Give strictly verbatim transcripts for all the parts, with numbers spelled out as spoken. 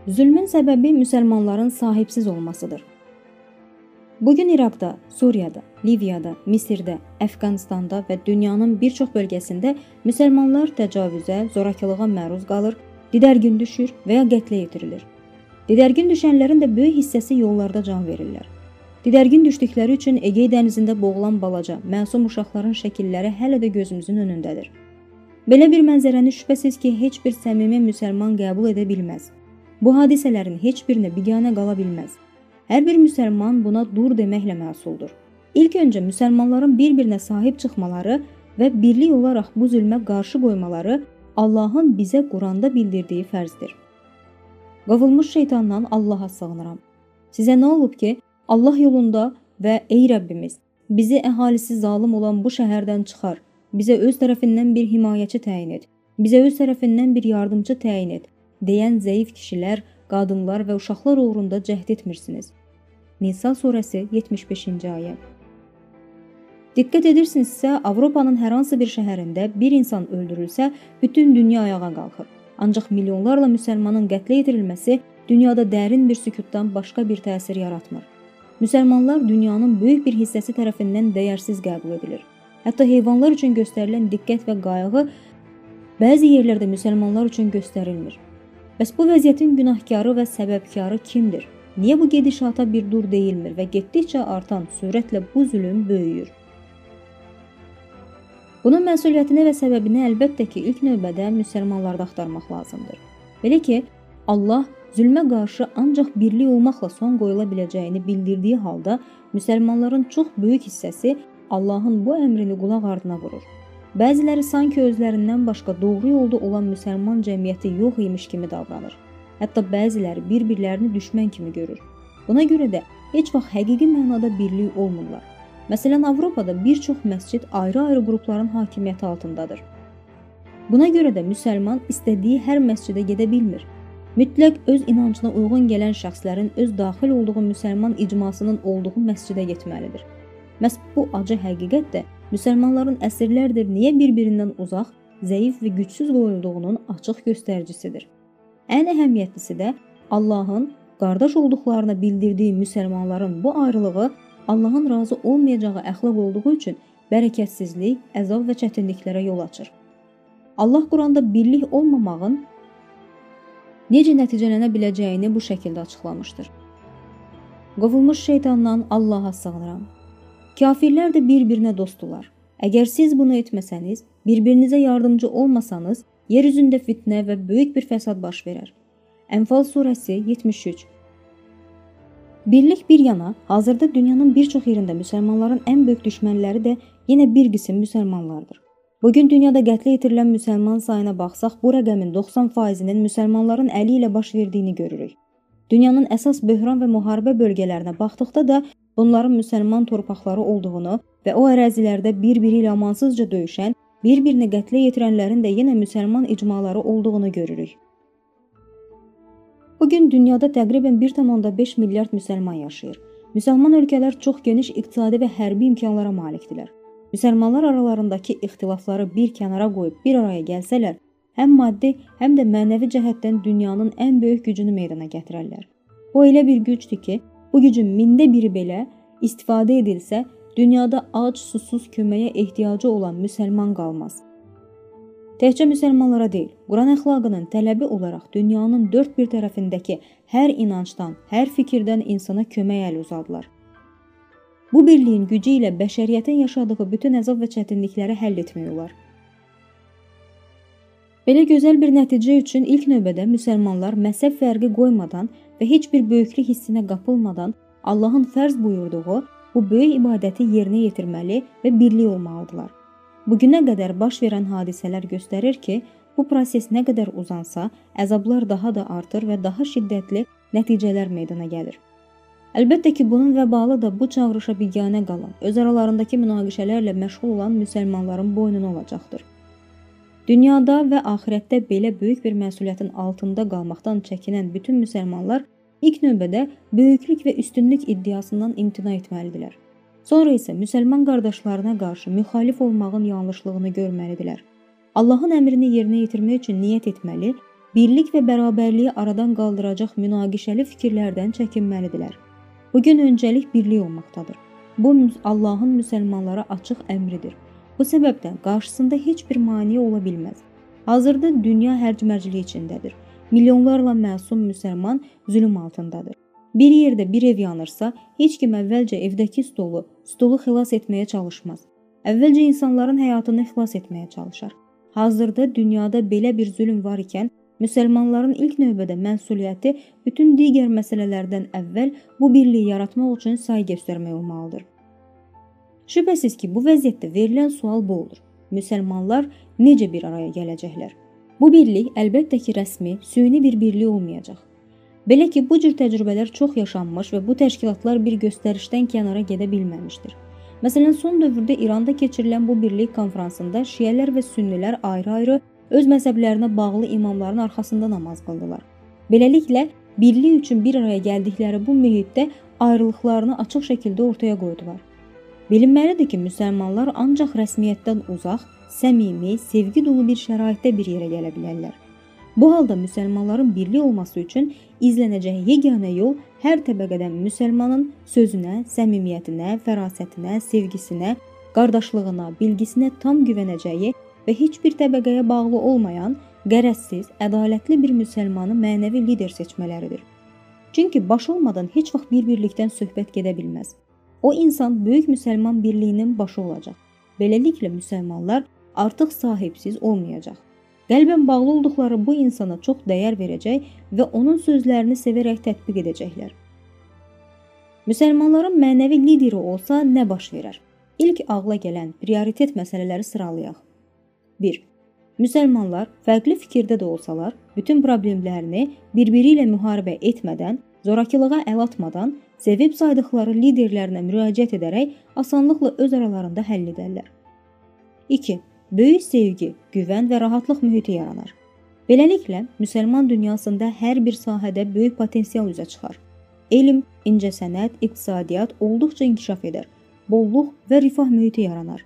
Zülmün səbəbi müsəlmanların sahibsiz olmasıdır. Bugün İraqda, Suriyada, Liviyada, Misirdə, Əfqanistanda və dünyanın bir çox bölgəsində müsəlmanlar təcavüzə, zorakılığa məruz qalır, didərgin düşür və ya qətlə yetirilir. Didərgin düşənlərin də böyük hissəsi yollarda can verirlər. Didərgin düşdükləri üçün Egey dənizində boğulan balaca, məsum uşaqların şəkilləri hələ də gözümüzün önündədir. Belə bir mənzərəni şübhəsiz ki, heç bir səmimi müsəlman qəbul edə bilməz. Bu hadisələrin heç birinə biganə qala bilməz. Hər bir müsəlman buna dur deməklə məsuldur. İlk öncə müsəlmanların bir-birinə sahib çıxmaları və birlik olaraq bu zülmə qarşı qoymaları Allahın bizə Quranda bildirdiyi fərzdir. Qovulmuş şeytandan Allaha sığınıram. Sizə nə olub ki, Allah yolunda və ey Rəbbimiz, bizi əhalisi zalım olan bu şəhərdən çıxar, bizə öz tərəfindən bir himayəçi təyin et, bizə öz tərəfindən bir yardımcı təyin et, deyən zəif kişilər, qadınlar və uşaqlar uğrunda cəhd etmirsiniz. Nisa surəsi yetmiş beşinci ayə. Diqqət edirsinizsə, Avropanın hər hansı bir şəhərində bir insan öldürülsə, bütün dünya ayağa qalxır. Ancaq milyonlarla müsəlmanın qətlə yetirilməsi dünyada dərin bir sükutdan başqa bir təsir yaratmır. Müsəlmanlar dünyanın böyük bir hissəsi tərəfindən dəyərsiz qəbul edilir. Hətta heyvanlar üçün göstərilən diqqət və qayğı bəzi yerlərdə müsəlmanlar üçün göstərilmir. Bəs bu vəziyyətin günahkarı və səbəbkarı kimdir? Niyə bu gedişata bir dur deyilmir və getdikcə artan sürətlə bu zülm böyüyür? Bunun məsuliyyətini və səbəbini əlbəttə ki, ilk növbədə müsəlmanlarda axtarmaq lazımdır. Belə ki, Allah zülmə qarşı ancaq birlik olmaqla son qoyula biləcəyini bildirdiyi halda, müsəlmanların çox böyük hissəsi Allahın bu əmrini qulaq ardına vurur. Bəziləri sanki özlərindən başqa doğru yolda olan müsəlman cəmiyyəti yox imiş kimi davranır. Hətta bəziləri bir-birlərini düşmən kimi görür. Buna görə də heç vaxt həqiqi mənada birlik olmurlar. Məsələn, Avropada bir çox məscid ayrı-ayrı qrupların hakimiyyəti altındadır. Buna görə də müsəlman istədiyi hər məscidə gedə bilmir. Mütləq öz inancına uyğun gələn şəxslərin öz daxil olduğu müsəlman icmasının olduğu məscidə getməlidir. Məhz bu acı həqiqət də müsəlmanların əsrlərdir niyə bir-birindən uzaq, zəif və gücsüz qoyulduğunun açıq göstəricisidir. Ən əhəmiyyətlisi də Allahın qardaş olduqlarına bildirdiyi müsəlmanların bu ayrılığı Allahın razı olmayacağı əxlaq olduğu üçün bərəkətsizlik, əzab və çətinliklərə yol açır. Allah Quranda birlik olmamağın necə nəticələnə biləcəyini bu şəkildə açıqlamışdır. Qovulmuş şeytandan Allaha sığınıram. Kafirlər də bir-birinə dostdular. Əgər siz bunu etməsəniz, bir-birinizə yardımcı olmasanız, yer üzündə fitnə və böyük bir fəsad baş verər. Ənfal surəsi yetmiş üç. Birlik bir yana, hazırda dünyanın bir çox yerində müsəlmanların ən böyük düşmənləri də yenə bir qism müsəlmanlardır. Bugün dünyada qətlə yetirilən müsəlman sayına baxsaq, bu rəqəmin doxsan faizinin müsəlmanların əli ilə baş verdiyini görürük. Dünyanın əsas böhran və müharibə bölgələrinə baxdıqda da bunların müsəlman torpaqları olduğunu və o ərazilərdə bir-biri ilə amansızca döyüşən, bir-birini qətlə yetirənlərin də yenə müsəlman icmaları olduğunu görürük. Bugün dünyada təqribən bir tam beş milyard müsəlman yaşayır. Müsəlman ölkələr çox geniş iqtisadi və hərbi imkanlara malikdirlər. Müsəlmanlar aralarındakı ixtilafları bir kənara qoyub bir araya gəlsələr, həm maddi, həm də mənəvi cəhətdən dünyanın ən böyük gücünü meydana gətirərlər. O elə bir gücdür ki, bu gücün mində biri belə istifadə edilsə, dünyada ac, susuz köməyə ehtiyacı olan müsəlman qalmaz. Təkcə müsəlmanlara deyil, Quran əxlaqının tələbi olaraq dünyanın dörd bir tərəfindəki hər inancdan, hər fikirdən insana kömək əli uzadırlar. Bu birliyin gücü ilə bəşəriyyətin yaşadığı bütün əzab və çətinlikləri həll etmək olar. Belə gözəl bir nəticə üçün ilk növbədə müsəlmanlar məzhəb fərqi qoymadan və heç bir böyüklük hissinə qapılmadan Allahın fərz buyurduğu bu böyük ibadəti yerinə yetirməli və birlik olmalıdırlar. Bugünə qədər baş verən hadisələr göstərir ki, bu proses nə qədər uzansa, əzablar daha da artır və daha şiddətli nəticələr meydana gəlir. Əlbəttə ki, bunun vəbalı da bu çağırışa biganə qalan, öz aralarındakı münaqişələrlə məşğul olan müsəlmanların boynuna olacaqdır. Dünyada və axirətdə belə böyük bir məsuliyyətin altında qalmaqdan çəkinən bütün müsəlmanlar ilk növbədə böyüklük və üstünlük iddiasından imtina etməlidirlər. Sonra isə müsəlman qardaşlarına qarşı müxalif olmağın yanlışlığını görməlidirlər. Allahın əmrini yerinə yetirmək üçün niyyət etməli birlik və bərabərliyi aradan qaldıracaq münaqişəli fikirlərdən çəkinməlidirlər. Bugün öncəlik birlik olmaqdadır. Bu Allahın müsəlmanlara açıq əmridir. Bu səbəbdən qarşısında heç bir maneə ola bilməz. Hazırda dünya hərc-mərclik içindədir. Milyonlarla məsum müsəlman zülm altındadır. Bir yerdə bir ev yanırsa, heç kim əvvəlcə evdəki stolu, stolu xilas etməyə çalışmaz. Əvvəlcə insanların həyatını xilas etməyə çalışar. Hazırda dünyada belə bir zülm var ikən, müsəlmanların ilk növbədə məsuliyyəti bütün digər məsələlərdən əvvəl bu birliyi yaratmaq üçün say göstərmək olmalıdır. Şübhəsiz ki, bu vəziyyətdə verilən sual bu olur. Müsəlmanlar necə bir araya gələcəklər? Bu birlik əlbəttə ki, rəsmi, süni bir birlik olmayacaq. Belə ki, bu cür təcrübələr çox yaşanmış və bu təşkilatlar bir göstərişdən kənara gedə bilməmişdir. Məsələn, son dövrdə İranda keçirilən bu birlik konfransında şiələr və sünnilər ayrı-ayrı öz məzhəblərinə bağlı imamların arxasında namaz qıldılar. Beləliklə, birlik üçün bir araya gəldikləri bu mühitdə ayrılıqlarını açıq şəkildə ortaya qoydular. Bilinməlidir ki, müsəlmanlar ancaq rəsmiyyətdən uzaq, səmimi, sevgi dolu bir şəraitdə bir yerə gələ bilərlər. Bu halda müsəlmanların birlik olması üçün izlənəcək yeganə yol hər təbəqədən müsəlmanın sözünə, səmimiyyətinə, fərasətinə, sevgisinə, qardaşlığına, bilgisinə tam güvənəcəyi və heç bir təbəqəyə bağlı olmayan, qərəzsiz, ədalətli bir müsəlmanı mənəvi lider seçmələridir. Çünki baş olmadan heç vaxt bir birlikdən söhbət gedə bilməz. O insan böyük müsəlman birliyinin başı olacaq. Beləliklə müsəlmanlar artıq sahibsiz olmayacaq. Qəlbən bağlı olduqları bu insana çox dəyər verəcək və onun sözlərini sevərək tətbiq edəcəklər. Müsəlmanların mənəvi lideri olsa nə baş verər? İlk ağla gələn prioritet məsələləri sıralayaq. bir. Müsəlmanlar fərqli fikirdə də olsalar, bütün problemlərini bir-biri ilə müharibə etmədən, zorakılığa əl atmadan, sevib saydıqları liderlərinə müraciət edərək asanlıqla öz aralarında həll edərlər. iki. Böyük sevgi, güvən və rahatlıq mühiti yaranar. Beləliklə, müsəlman dünyasında hər bir sahədə böyük potensial üzə çıxar. Elm, incəsənət, iqtisadiyyat olduqca inkişaf edər. Bolluq və rifah mühiti yaranar.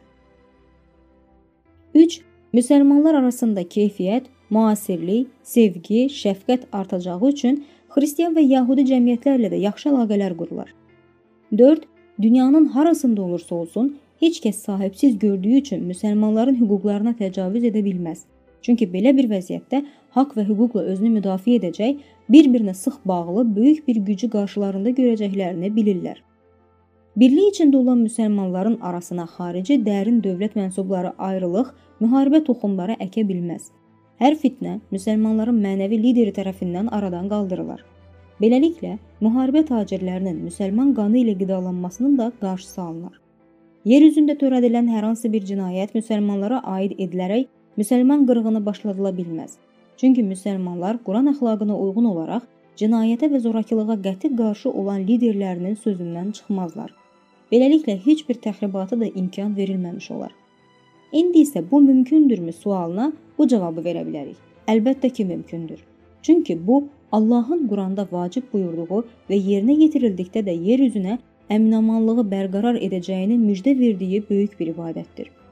üç. Müsəlmanlar arasında keyfiyyət, müasirlik, sevgi, şəfqət artacağı üçün xristian və yəhudi cəmiyyətlərlə də yaxşı əlaqələr qurular. dörd. Dünyanın harasında olursa olsun, heç kəs sahibsiz gördüyü üçün müsəlmanların hüquqlarına təcavüz edə bilməz. Çünki belə bir vəziyyətdə haqq və hüquqla özünü müdafiə edəcək, bir-birinə sıx bağlı böyük bir gücü qarşılarında görəcəklərini bilirlər. Birlik içində olan müsəlmanların arasına xarici dərin dövlət mənsubları ayrılıq, müharibə toxumları əkə bilməz. Hər fitnə müsəlmanların mənəvi lideri tərəfindən aradan qaldırılar. Beləliklə, müharibə tacirlərinin müsəlman qanı ilə qidalanmasının da qarşısı alınır. Yer üzündə törədilən hər hansı bir cinayət müsəlmanlara aid edilərək müsəlman qırğını başladıla bilməz. Çünki müsəlmanlar Quran əxlaqına uyğun olaraq cinayətə və zorakılığa qəti qarşı olan liderlərinin sözündən çıxmazlar. Beləliklə, heç bir təxribata da imkan verilməmiş olar. İndi isə bu mümkündürmü sualına bu cavabı verə bilərik. Əlbəttə ki, mümkündür. Çünki bu, Allahın Quranda vacib buyurduğu və yerinə yetirildikdə də yer üzünə əminamanlığı bərqərar edəcəyini müjdə verdiyi böyük bir ibadətdir.